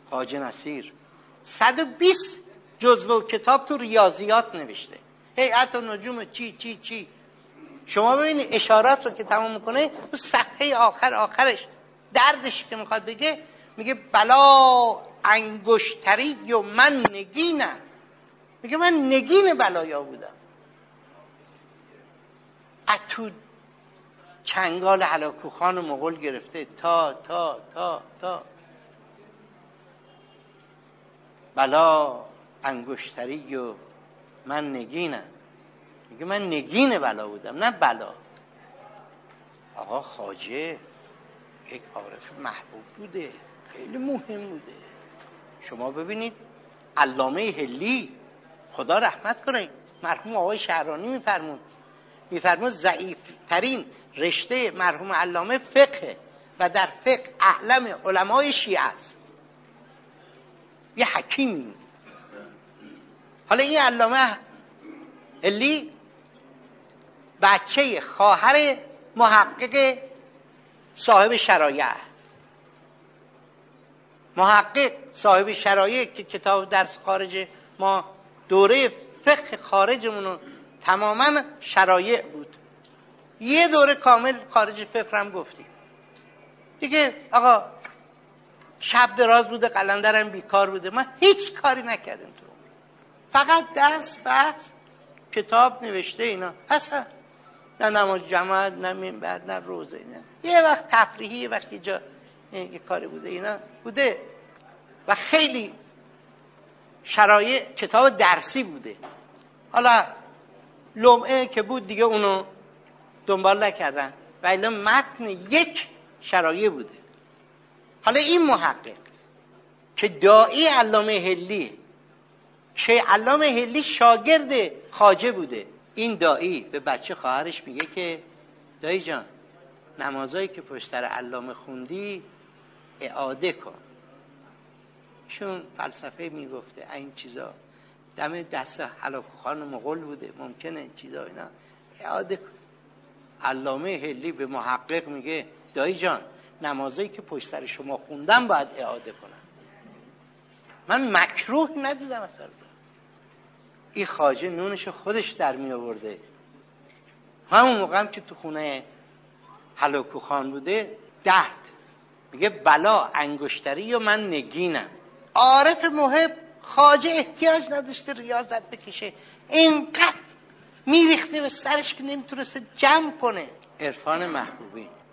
خواجه نصیر 120 جزوه و کتاب تو ریاضیات نوشته، هیئت النجوم چی. شما ببینید اشارات رو که تمام میکنه تو صفحه آخرش دردش که میخواد بگه، میگه بلا انگشتری و من نگینم. میگه من نگین بلایا بودم. اتو چنگال هلاکوخان مغول گرفته تا بلا انگشتری و من نگینم. میگه من نگین بلا بودم نه بلا. آقا خواجه یک عارف محبوب بوده، خیلی مهم بوده. شما ببینید علامه هلی خدا رحمت کنه، مرحوم آقای شهرانی میفرمود ضعیف ترین رشته مرحوم علامه فقه و در فقه اعلم علمای شیعه است، یه حکیم. حالا این علامه هلی بچه خواهر محقق صاحب شرایع است. محقق صاحب شرایع که کتاب درس خارج ما دوره فقه خارجمونو تماما شرایع بود، یه دوره کامل خارج فقه هم گفتیم دیگه. آقا شب دراز بوده، قلندرم بیکار بوده، من هیچ کاری نکردم تو، فقط درس بحث کتاب نوشته اینا، اصلا نه نماز جماعت نه منبر نه روزه، نه یه وقت تفریحی یه وقت یه جا یه کاری بوده اینا بوده. و خیلی شرایع کتاب درسی بوده. حالا لمعه که بود دیگه اونو دنبال نکردن و الا متن یک شرایع بوده. حالا این محقق که داعی علامه هلی، که علامه هلی شاگرد خواجه بوده، این داعی به بچه خواهرش میگه که دایی جان نمازایی که پشت سر علامه خوندی اعاده کن. چون فلسفه میگفته این چیزا دم دست هلاکوخان مغول بوده، ممکنه این چیزا اینا اعاده کن. علامه هلی به محقق میگه دایی جان نمازایی که پشت سر شما خوندم باید اعاده کنم، من مکروه ندیدم اصلا. این خواجه نونش خودش در می آورده. همون موقع هم که تو خونه هلاکوخان بوده درد میگه بلا انگشتری و من نگینم. عارف محب خواجه احتیاج نداشته ریاضت بکشه، اینقدر میریخته به سرش که نمیتونسته جمع کنه. عرفان محبوبی